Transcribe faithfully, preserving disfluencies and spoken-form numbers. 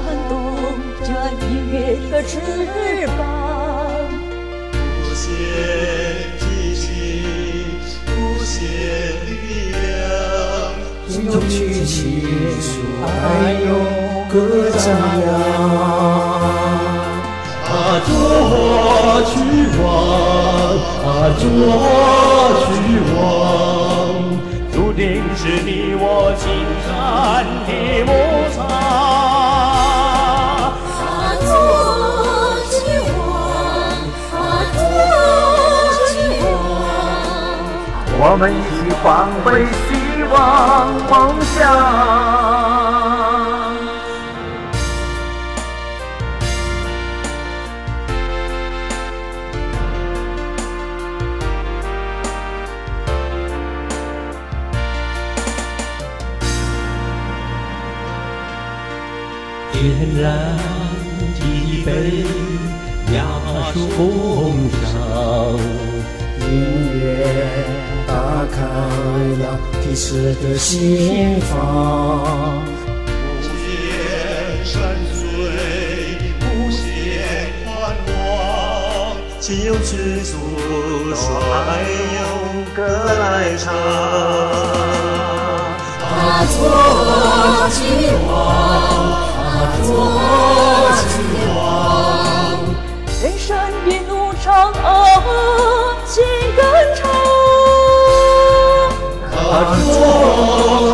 动着音乐的翅膀。 无限激情，无限力量， 心中去倾诉爱有歌唱呀。 啊，作曲王，啊，作曲王，注定是你我情感的摩擦。 啊，作曲王，啊，作曲王， 我们一起放飞希望梦想。 点燃一杯雅书风尚， 音乐打开了彼此的心房。 无限深邃，无限宽广，情有知足，率用歌来唱。 啊，作曲王，啊，作曲王，人生的路长啊，情更长。 啊，作